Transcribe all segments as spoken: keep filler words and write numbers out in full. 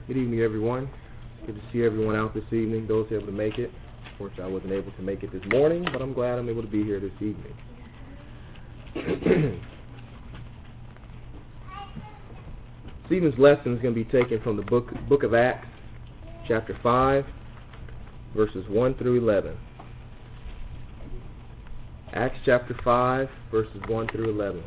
Good evening, everyone. Good to see everyone out this evening, those able to make it. Unfortunately, I wasn't able to make it this morning, but I'm glad I'm able to be here this evening. This evening's lesson is going to be taken from the book, book of Acts, chapter five, verses one through eleven. Acts chapter five, verses one through eleven.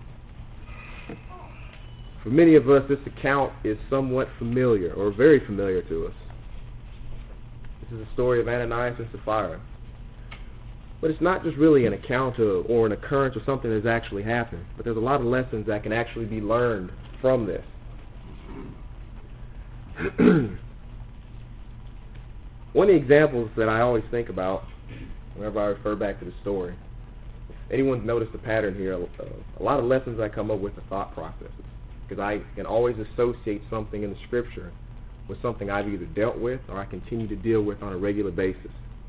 For many of us, this account is somewhat familiar, or very familiar to us. This is the story of Ananias and Sapphira. But it's not just really an account of, or an occurrence or something that's actually happened, but there's a lot of lessons that can actually be learned from this. One of the examples that I always think about whenever I refer back to the story, if anyone's noticed the pattern here, a lot of lessons I come up with are thought processes. Because I can always associate something in the Scripture with something I've either dealt with or I continue to deal with on a regular basis.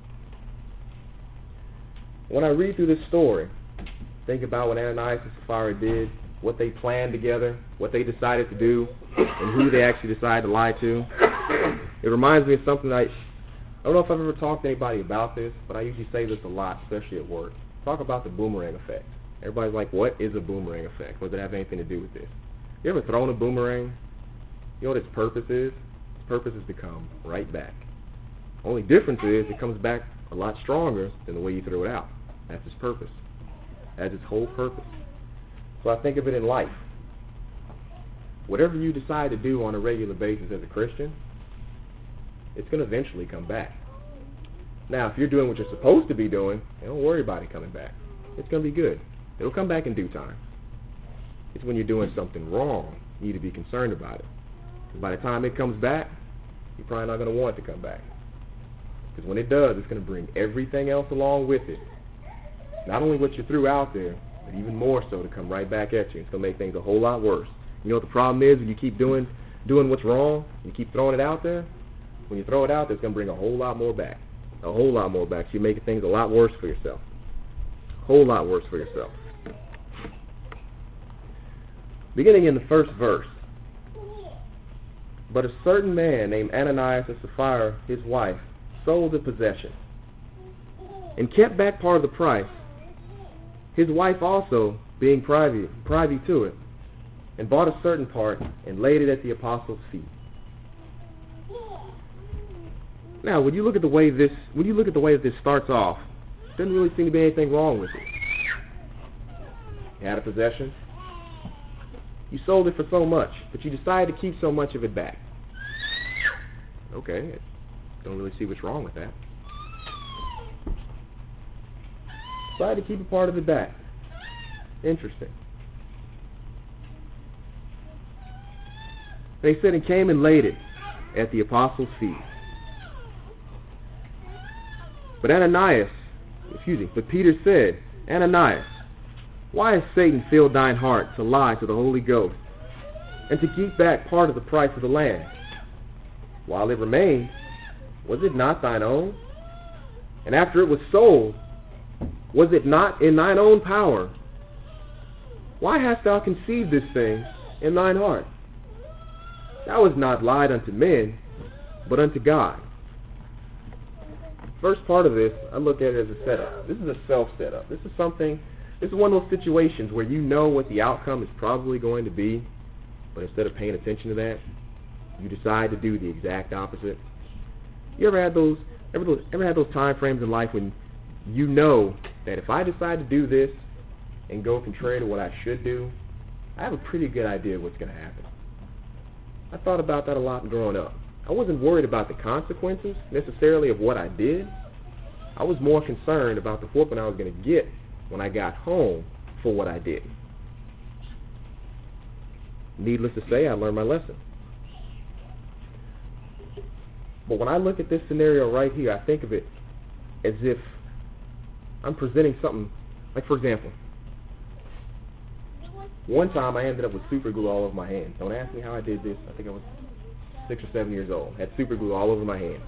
When I read through this story, think about what Ananias and Sapphira did, what they planned together, what they decided to do, and who they actually decided to lie to. It reminds me of something I, I don't know if I've ever talked to anybody about this, but I usually say this a lot, especially at work. Talk about the boomerang effect. Everybody's like, what is a boomerang effect? What does it have anything to do with this? You ever thrown a boomerang? You know what its purpose is? Its purpose is to come right back. Only difference is it comes back a lot stronger than the way you threw it out. That's its purpose. That's its whole purpose. So I think of it in life. Whatever you decide to do on a regular basis as a Christian, it's going to eventually come back. Now, if you're doing what you're supposed to be doing, don't worry about it coming back. It's going to be good. It'll come back in due time. It's when you're doing something wrong, you need to be concerned about it. By the time it comes back, you're probably not going to want it to come back. Because when it does, it's going to bring everything else along with it. Not only what you threw out there, but even more so to come right back at you. It's going to make things a whole lot worse. You know what the problem is? When you keep doing doing what's wrong, you keep throwing it out there, when you throw it out there, it's going to bring a whole lot more back. A whole lot more back. So you're making things a lot worse for yourself. A whole lot worse for yourself. Beginning in the first verse, but a certain man named Ananias and Sapphira, his wife, sold the possession and kept back part of the price, his wife also being privy, privy to it, and bought a certain part and laid it at the apostles' feet. Now, when you look at the way this, when you look at the way that this starts off, there doesn't really seem to be anything wrong with it. You had a possession. You sold it for so much, but you decided to keep so much of it back. Okay, I don't really see what's wrong with that. Decided to keep a part of it back. Interesting. They said, and came and laid it at the apostles' feet. But Ananias, excuse me, but Peter said, Ananias, why has Satan filled thine heart to lie to the Holy Ghost, and to keep back part of the price of the land? While it remained, was it not thine own? And after it was sold, was it not in thine own power? Why hast thou conceived this thing in thine heart? Thou hast not lied unto men, but unto God. First part of this, I look at it as a setup. This is a self-setup. This is something... This is one of those situations where you know what the outcome is probably going to be, but instead of paying attention to that, you decide to do the exact opposite. You ever had those ever, those, ever had those time frames in life when you know that if I decide to do this and go contrary to what I should do, I have a pretty good idea what's going to happen. I thought about that a lot growing up. I wasn't worried about the consequences necessarily of what I did. I was more concerned about the whooping I was going to get when I got home for what I did. Needless to say, I learned my lesson. But when I look at this scenario right here, I think of it as if I'm presenting something, like for example, one time I ended up with super glue all over my hands. Don't ask me how I did this. I think I was six or seven years old. Had super glue all over my hands.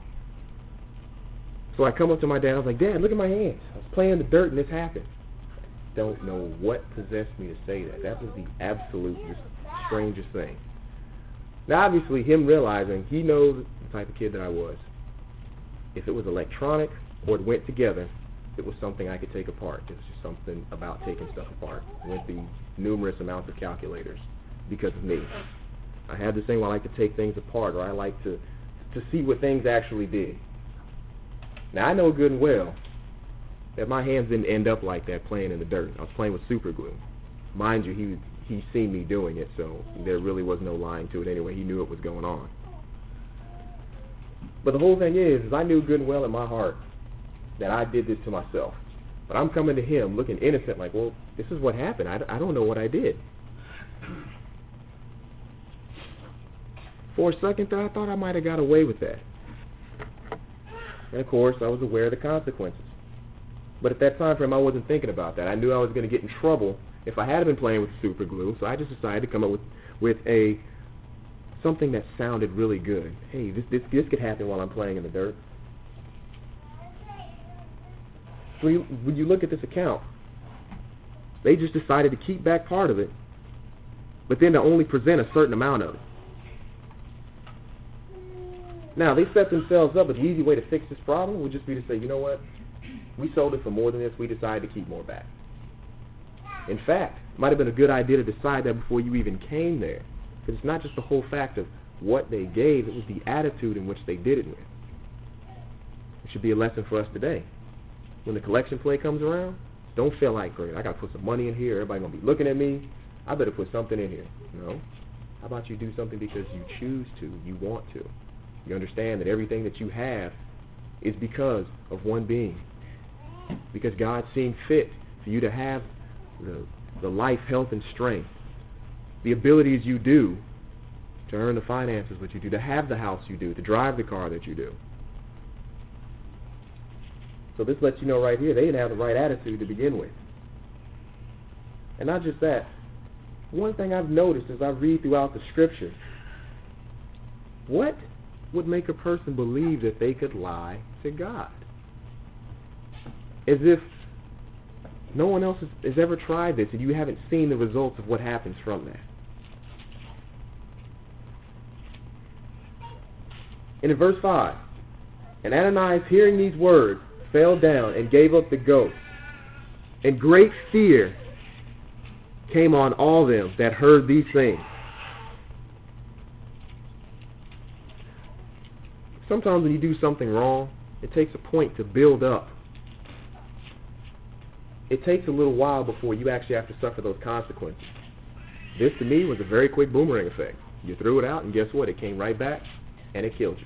So I come up to my dad. I was like, Dad, look at my hands. I was playing in the dirt and this happened. I don't know what possessed me to say that. That was the absolute strangest thing. Now, obviously, him realizing, he knows the type of kid that I was. If it was electronic or it went together, it was something I could take apart. It was just something about taking stuff apart. It went through numerous amounts of calculators because of me. I had this thing where I like to take things apart, or I like to, to see what things actually did. Now, I know good and well that my hands didn't end up like that playing in the dirt. I was playing with super glue. Mind you, he he seen me doing it, so there really was no lying to it anyway. He knew what was going on. But the whole thing is, is I knew good and well in my heart that I did this to myself. But I'm coming to him looking innocent, like, well, this is what happened. I, I don't know what I did. For a second there, I thought I might have got away with that. And of course, I was aware of the consequences. But at that time frame, I wasn't thinking about that. I knew I was going to get in trouble if I had been playing with super glue, so I just decided to come up with, with a something that sounded really good. Hey, this, this, this could happen while I'm playing in the dirt. So you, when you look at this account, they just decided to keep back part of it, but then to only present a certain amount of it. Now, they set themselves up, but the easy way to fix this problem would just be to say, you know what? We sold it for more than this. We decided to keep more back. In fact, it might have been a good idea to decide that before you even came there. Because it's not just the whole fact of what they gave, it was the attitude in which they did it with. It should be a lesson for us today. When the collection play comes around, don't feel like, great, I got to put some money in here. Everybody's going to be looking at me. I better put something in here. No. How about you do something because you choose to, you want to. You understand that everything that you have is because of one being. Because God seemed fit for you to have the, the life, health, and strength, the abilities you do to earn the finances that you do, to have the house you do, to drive the car that you do. So this lets you know right here, they didn't have the right attitude to begin with. And not just that, one thing I've noticed as I read throughout the Scripture, what would make a person believe that they could lie to God? As if no one else has, has ever tried this and you haven't seen the results of what happens from that. And in verse five, and Ananias, hearing these words, fell down and gave up the ghost. And great fear came on all them that heard these things. Sometimes when you do something wrong, it takes a point to build up. It takes a little while before you actually have to suffer those consequences. This, to me, was a very quick boomerang effect. You threw it out, and guess what? It came right back, and it killed you.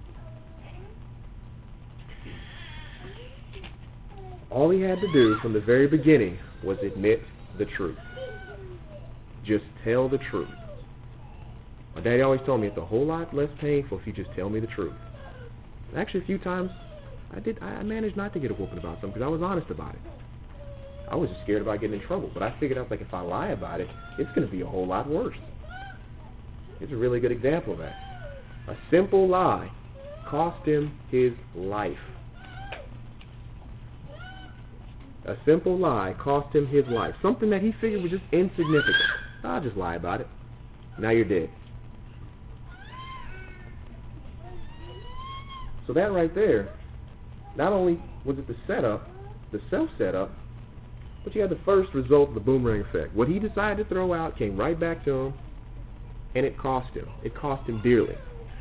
All he had to do from the very beginning was admit the truth. Just tell the truth. My daddy always told me it's a whole lot less painful if you just tell me the truth. And actually, a few times, I did. I managed not to get a whooping about something because I was honest about it. I was just scared about getting in trouble. But I figured out, like, if I lie about it, it's going to be a whole lot worse. Here's a really good example of that. A simple lie cost him his life. A simple lie cost him his life. Something that he figured was just insignificant. I'll just lie about it. Now you're dead. So that right there, not only was it the setup, the self-setup, but you had the first result of the boomerang effect. What he decided to throw out came right back to him, and it cost him. It cost him dearly.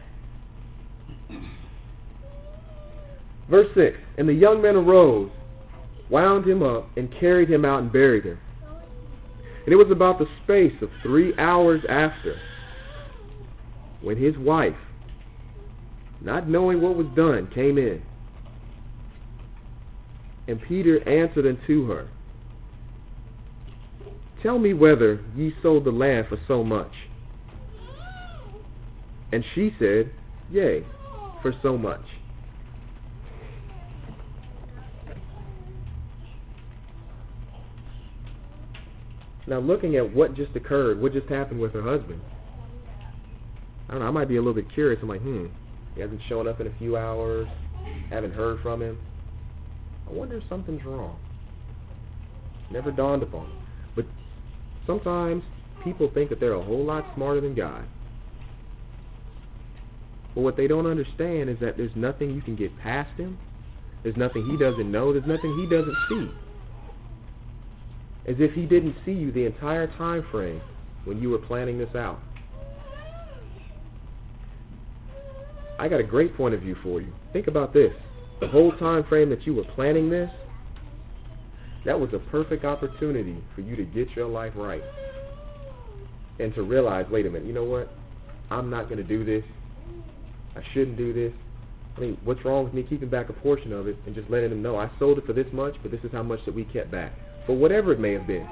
Verse six, and the young men arose, wound him up, and carried him out and buried him. And it was about the space of three hours after, when his wife, not knowing what was done, came in. And Peter answered unto her, tell me whether ye sold the land for so much. And she said, yea, for so much. Now, looking at what just occurred, what just happened with her husband, I don't know, I might be a little bit curious. I'm like, hmm, he hasn't shown up in a few hours, haven't heard from him. I wonder if something's wrong. Never dawned upon me. But sometimes people think that they're a whole lot smarter than God. But what they don't understand is that there's nothing you can get past him. There's nothing he doesn't know. There's nothing he doesn't see. As if he didn't see you the entire time frame when you were planning this out. I got a great point of view for you. Think about this. The whole time frame that you were planning this, that was a perfect opportunity for you to get your life right. And to realize, wait a minute, you know what? I'm not going to do this. I shouldn't do this. I mean, what's wrong with me keeping back a portion of it and just letting them know I sold it for this much, but this is how much that we kept back. For whatever it may have been.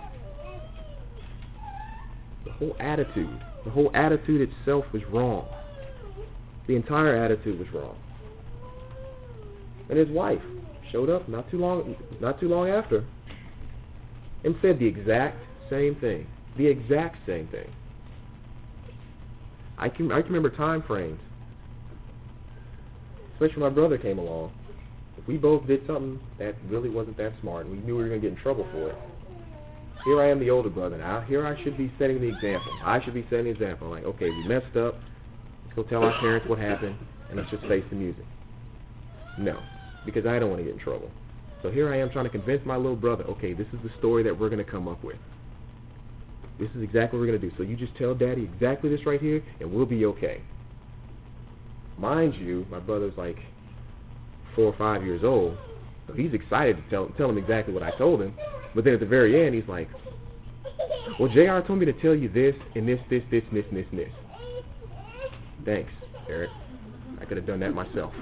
The whole attitude, the whole attitude itself was wrong. The entire attitude was wrong. And his wife showed up not too long, not too long after and said the exact same thing. The exact same thing. I can, I can remember time frames. Especially when my brother came along. If we both did something that really wasn't that smart and we knew we were going to get in trouble for it, here I am, the older brother. Now, here I should be setting the example. I should be setting the example. Like, okay, we messed up. Let's go tell our parents what happened, and let's just face the music. No, because I don't want to get in trouble. So here I am trying to convince my little brother, okay, this is the story that we're going to come up with. This is exactly what we're going to do. So you just tell Daddy exactly this right here, and we'll be okay. Mind you, my brother's like four or five years old, so he's excited to tell, tell him exactly what I told him. But then at the very end, he's like, well, J R told me to tell you this, and this, this, this, and this, and this, and this. Thanks, Eric. I could have done that myself.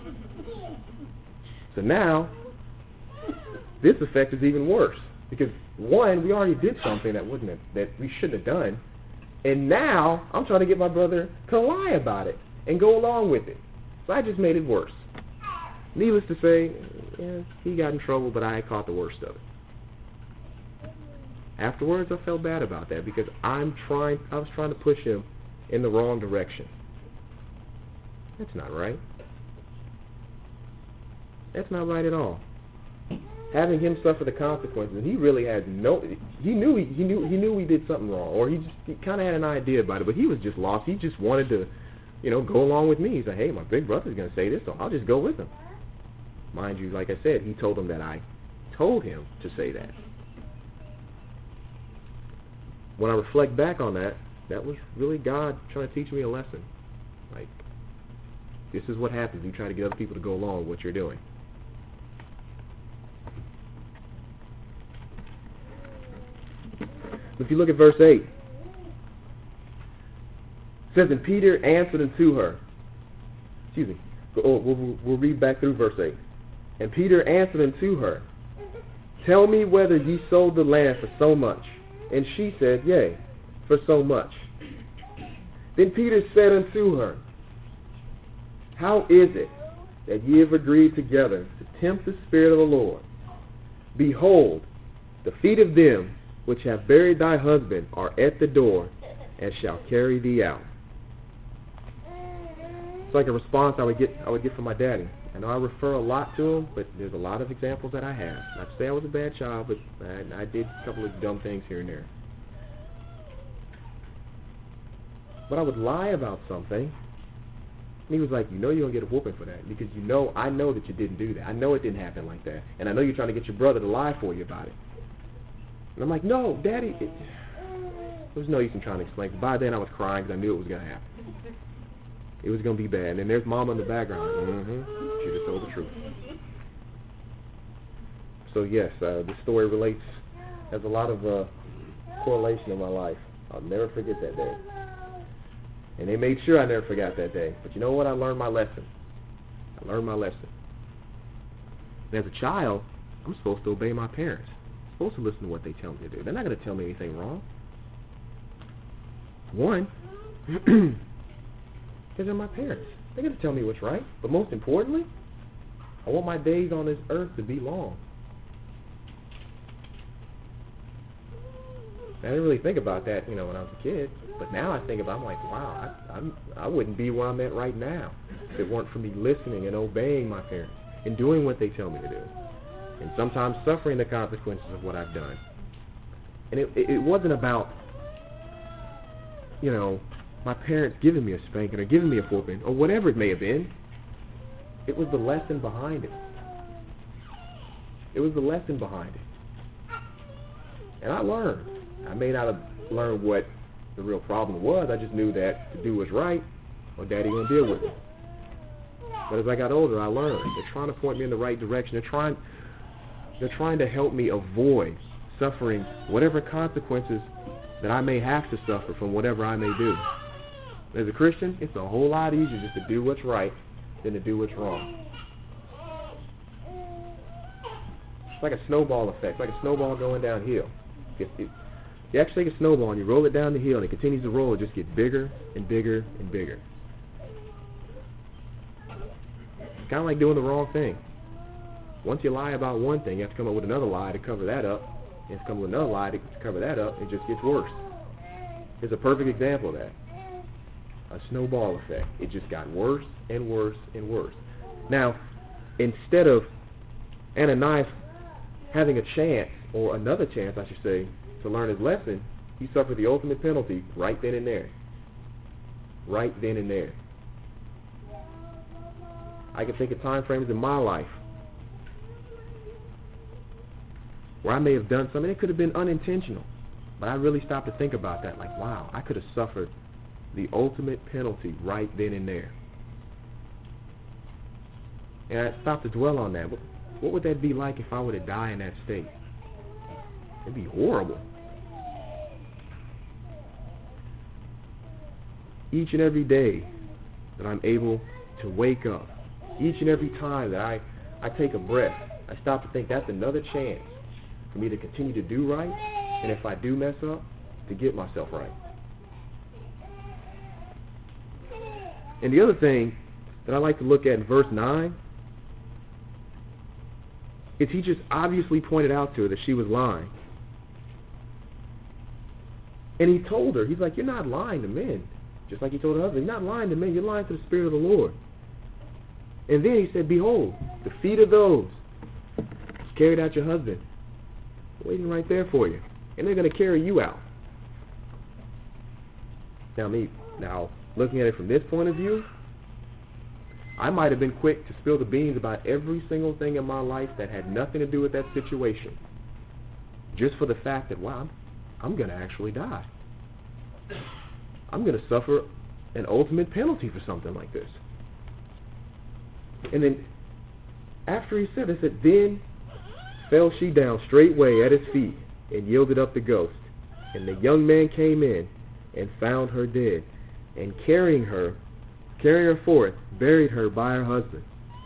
So now, this effect is even worse. Because, one, we already did something that wasn't a, that we shouldn't have done. And now, I'm trying to get my brother to lie about it and go along with it. So I just made it worse. Needless to say, yeah, he got in trouble, but I caught the worst of it. Afterwards, I felt bad about that because I'm trying, I was trying to push him in the wrong direction. That's not right. That's not right at all. Having him suffer the consequences, and he really had no. He knew he, he knew he knew we did something wrong, or he just he kind of had an idea about it, but he was just lost. He just wanted to, you know, go along with me. He's like, hey, my big brother's going to say this, so I'll just go with him. Mind you, like I said, he told him that I told him to say that. When I reflect back on that, that was really God trying to teach me a lesson. Like, this is what happens. You try to get other people to go along with what you're doing. If you look at verse eight, it says, and Peter answered unto her. Excuse me. We'll, we'll, we'll read back through verse eight. And Peter answered unto her, tell me whether ye sold the land for so much. And she said, yea, for so much. Then Peter said unto her, how is it that ye have agreed together to tempt the Spirit of the Lord? Behold, the feet of them which have buried thy husband are at the door, and shall carry thee out. It's like a response I would get I would get from my daddy. I know I refer a lot to him, but there's a lot of examples that I have. Not to say I was a bad child, but I, I did a couple of dumb things here and there. But I would lie about something, and he was like, you know you're going to get a whooping for that, because you know, I know that you didn't do that. I know it didn't happen like that, and I know you're trying to get your brother to lie for you about it. And I'm like, no, Daddy, it, there was no use in trying to explain. By then I was crying because I knew it was going to happen. It was going to be bad. And then there's Mama in the background. Mm-hmm. She just told the truth. So yes, uh, this story relates, has a lot of uh, correlation in my life. I'll never forget that day. And they made sure I never forgot that day. But you know what? I learned my lesson. I learned my lesson. And as a child, I'm supposed to obey my parents. I'm supposed to listen to what they tell me to do. They're not going to tell me anything wrong. One, because they're my parents. They're going to tell me what's right. But most importantly, I want my days on this earth to be long. I didn't really think about that, you know, when I was a kid. But now I think about it, I'm like, wow, I, I'm, I wouldn't be where I'm at right now if it weren't for me listening and obeying my parents and doing what they tell me to do. And sometimes suffering the consequences of what I've done. And it, it, it wasn't about, you know, my parents giving me a spanking or giving me a whooping or whatever it may have been. It was the lesson behind it. It was the lesson behind it. And I learned. I may not have learned what the real problem was. I just knew that to do what's right or Daddy gonna deal with it. But as I got older, I learned. They're trying to point me in the right direction. They're trying, they're trying to help me avoid suffering whatever consequences that I may have to suffer from whatever I may do. As a Christian, it's a whole lot easier just to do what's right than to do what's wrong. It's like a snowball effect, like a snowball going downhill. It, it, you actually take a snowball and you roll it down the hill and it continues to roll. It just gets bigger and bigger and bigger. It's kind of like doing the wrong thing. Once you lie about one thing, you have to come up with another lie to cover that up. You have to come up with another lie to cover that up. It just gets worse. It's a perfect example of that. A snowball effect. It just got worse and worse and worse. Now, instead of Ananias having a chance, or another chance, I should say, to learn his lesson, he suffered the ultimate penalty right then and there. Right then and there. I can think of time frames in my life where I may have done something. It could have been unintentional, but I really stopped to think about that. Like, wow, I could have suffered the ultimate penalty right then and there. And I stopped to dwell on that. What, what would that be like if I were to die in that state? It'd be horrible. Each and every day that I'm able to wake up, each and every time that I, I take a breath, I stop to think that's another chance for me to continue to do right, and if I do mess up, to get myself right. And the other thing that I like to look at in verse nine is he just obviously pointed out to her that she was lying. And he told her, he's like, you're not lying to men. Just like he told her husband, you're not lying to men, you're lying to the Spirit of the Lord. And then he said, behold, the feet of those who carried out your husband, waiting right there for you. And they're going to carry you out. Now, me, now, looking at it from this point of view, I might have been quick to spill the beans about every single thing in my life that had nothing to do with that situation. Just for the fact that, wow, I'm, I'm going to actually die. I'm going to suffer an ultimate penalty for something like this. And then, after he said this, it then fell she down straightway at his feet and yielded up the ghost. And the young man came in and found her dead, and carrying her, carrying her forth, buried her by her husband.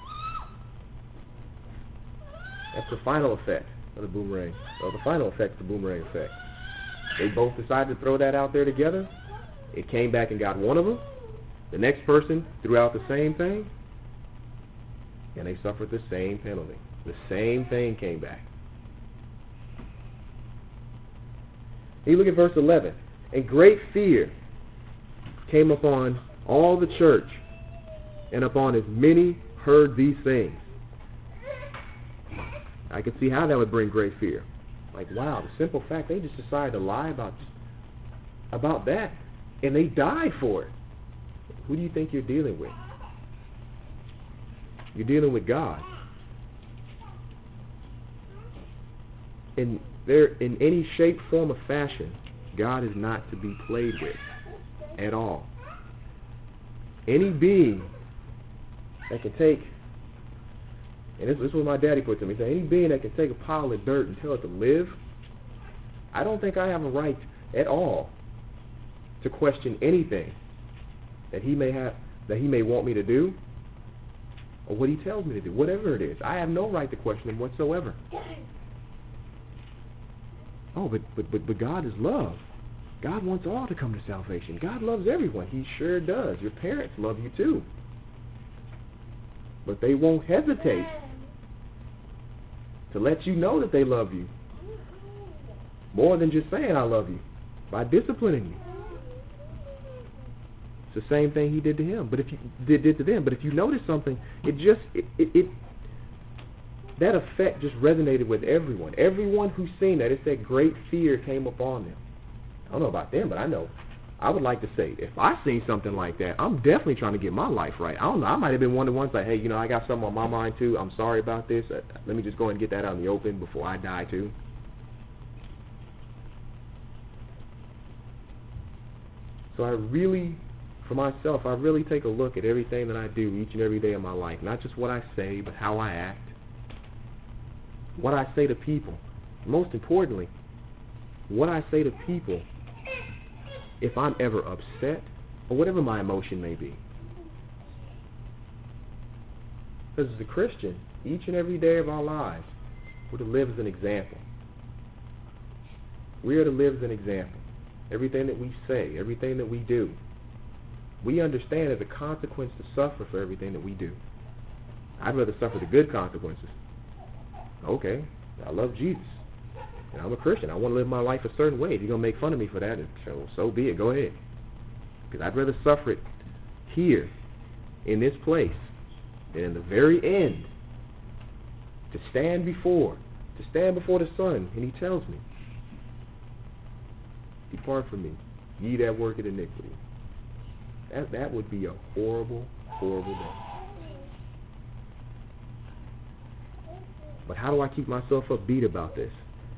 That's the final effect of the boomerang. Well, the final effect of the boomerang effect. They both decided to throw that out there together. It came back and got one of them. The next person threw out the same thing, and they suffered the same penalty. The same thing came back. You look at verse eleven. And great fear came upon all the church, and upon as many heard these things. I could see how that would bring great fear. Like, wow, the simple fact they just decided to lie about about that, and they died for it. Who do you think you're dealing with? You're dealing with God. In there, in any shape, form, or fashion, God is not to be played with at all. Any being that can take, and this, this is what my daddy put to me, he said, any being that can take a pile of dirt and tell it to live, I don't think I have a right at all to question anything that he may have, that he may want me to do, or what he tells me to do, whatever it is. I have no right to question him whatsoever. Oh, but, but but but God is love. God wants all to come to salvation. God loves everyone. He sure does. Your parents love you too. But they won't hesitate to let you know that they love you. More than just saying I love you. By disciplining you. It's the same thing he did to him. But if you did, did to them. But if you notice something, it just it, it, it that effect just resonated with everyone. Everyone who's seen that, it said great fear came upon them. I don't know about them, but I know I would like to say, if I seen something like that, I'm definitely trying to get my life right. I don't know. I might have been one of the ones like, hey, you know, I got something on my mind too. I'm sorry about this. Uh, let me just go ahead and get that out in the open before I die too. So I really, for myself, I really take a look at everything that I do each and every day of my life. Not just what I say, but how I act. What I say to people. Most importantly, what I say to people if I'm ever upset or whatever my emotion may be. Because as a Christian, each and every day of our lives, we're to live as an example. We are to live as an example. Everything that we say, everything that we do, we understand there's a consequence to suffer for everything that we do. I'd rather suffer the good consequences. Okay, I love Jesus. And I'm a Christian. I want to live my life a certain way. If you're going to make fun of me for that, so, so be it. Go ahead. Because I'd rather suffer it here, in this place, than in the very end, to stand before, to stand before the Son, and He tells me, depart from me, ye that work at iniquity. That, that would be a horrible, horrible day. But how do I keep myself upbeat about this?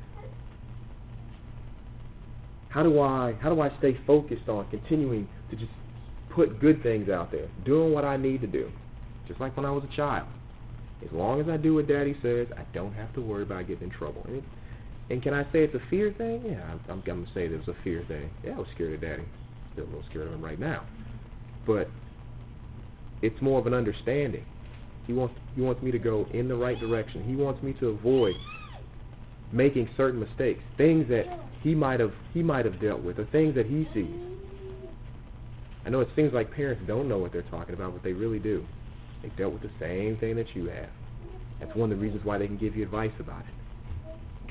How do I how do I stay focused on continuing to just put good things out there, doing what I need to do, just like when I was a child. As long as I do what Daddy says, I don't have to worry about getting in trouble. And, and can I say it's a fear thing? Yeah, I'm, I'm going to say it was a fear thing. Yeah, I was scared of Daddy. Still a little scared of him right now. But it's more of an understanding. He wants he wants me to go in the right direction. He wants me to avoid making certain mistakes, things that he might have he might have dealt with, or things that he sees. I know it seems like parents don't know what they're talking about, but they really do. They dealt with the same thing that you have. That's one of the reasons why they can give you advice about it.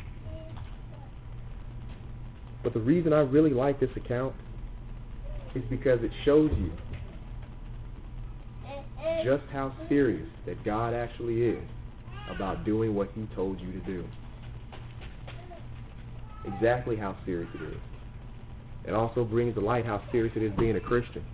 But the reason I really like this account is because it shows you just how serious that God actually is about doing what He told you to do. Exactly how serious it is. It also brings to light how serious it is being a Christian.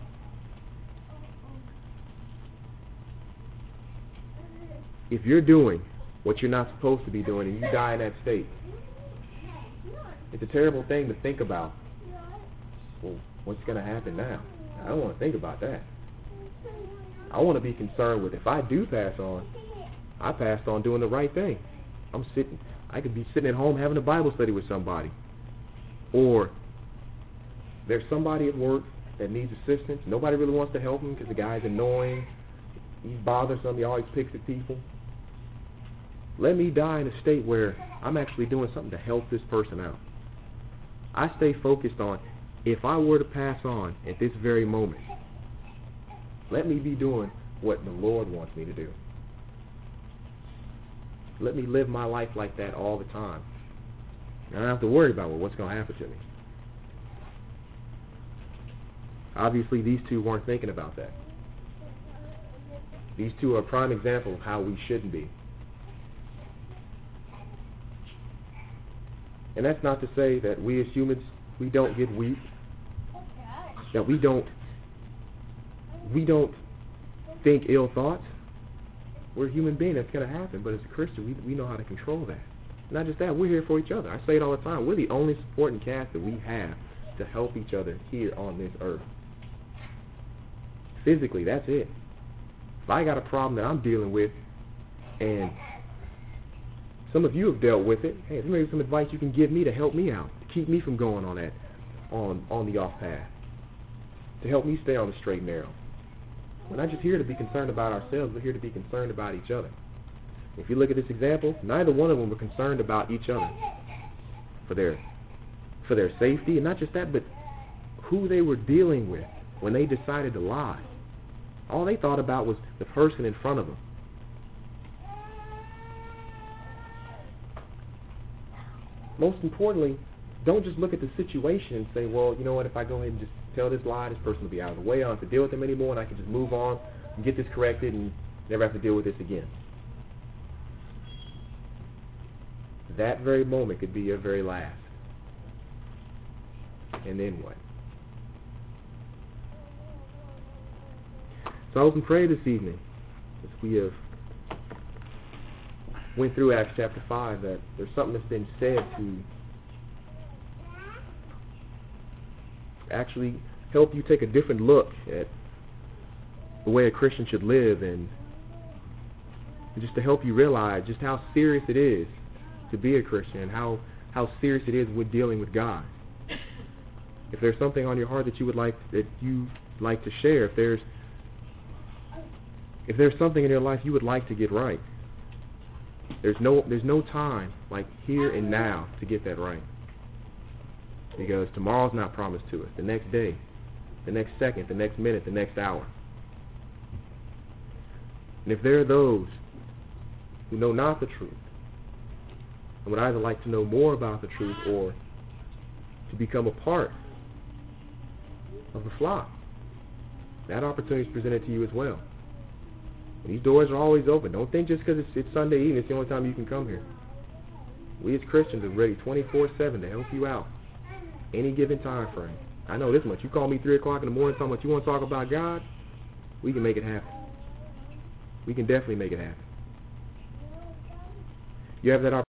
If you're doing what you're not supposed to be doing and you die in that state, it's a terrible thing to think about. Well, what's going to happen now? I don't want to think about that. I want to be concerned with if I do pass on, I passed on doing the right thing. I'm sitting, I could be sitting at home having a Bible study with somebody. Or there's somebody at work that needs assistance. Nobody really wants to help him because the guy's annoying. He's bothersome. He always picks at people. Let me die in a state where I'm actually doing something to help this person out. I stay focused on, if I were to pass on at this very moment, let me be doing what the Lord wants me to do. Let me live my life like that all the time. I don't have to worry about well, what's going to happen to me. Obviously, these two weren't thinking about that. These two are a prime example of how we shouldn't be. And that's not to say that we as humans, we don't get weak, that we don't we don't think ill thoughts. We're a human being, that's going to happen, but as a Christian, we, we know how to control that. Not just that, we're here for each other. I say it all the time. We're the only supporting cast that we have to help each other here on this earth. Physically, that's it. If I got a problem that I'm dealing with, and some of you have dealt with it, hey, there may be some advice you can give me to help me out, to keep me from going on that, on, on the off path, to help me stay on the straight and narrow. We're not just here to be concerned about ourselves, we're here to be concerned about each other. If you look at this example, neither one of them were concerned about each other for their for their safety, and not just that, but who they were dealing with when they decided to lie. All they thought about was the person in front of them. Most importantly, don't just look at the situation and say, well, you know what, if I go ahead and just tell this lie, this person will be out of the way, I don't have to deal with them anymore, and I can just move on and get this corrected and never have to deal with this again. That very moment could be your very last. And then what? So I was in prayer this evening as we have went through Acts chapter five, that there's something that's been said to actually help you take a different look at the way a Christian should live, and just to help you realize just how serious it is to be a Christian, and how, how serious it is with dealing with God. If there's something on your heart that you would like that you like to share, if there's if there's something in your life you would like to get right, there's no there's no time like here and now to get that right. Because tomorrow's not promised to us. The next day, the next second, the next minute, the next hour. And if there are those who know not the truth and would either like to know more about the truth or to become a part of the flock, that opportunity is presented to you as well. And these doors are always open. Don't think just because it's, it's Sunday evening, it's the only time you can come here. We as Christians are ready twenty-four seven to help you out any given time frame. I know this much. You call me three o'clock in the morning talking about you want to talk about God, we can make it happen. We can definitely make it happen. You have that opportunity.